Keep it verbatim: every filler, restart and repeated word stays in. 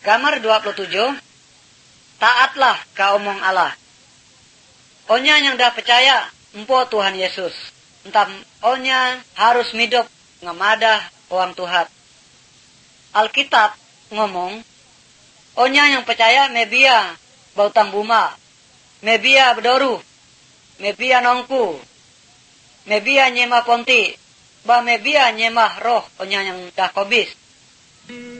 Gambar dua puluh tujuh. Taatlah ka omong Allah. Onya yang dah percaya empo Tuhan Yesus. Entah onya harus hidup ngamadah orang Tuhan. Alkitab ngomong, onya yang percaya mebia bautang buma, mebia bedoru, mebia nongku, mebia nyema ponti, ba mebia nyema roh onya yang dah kobis.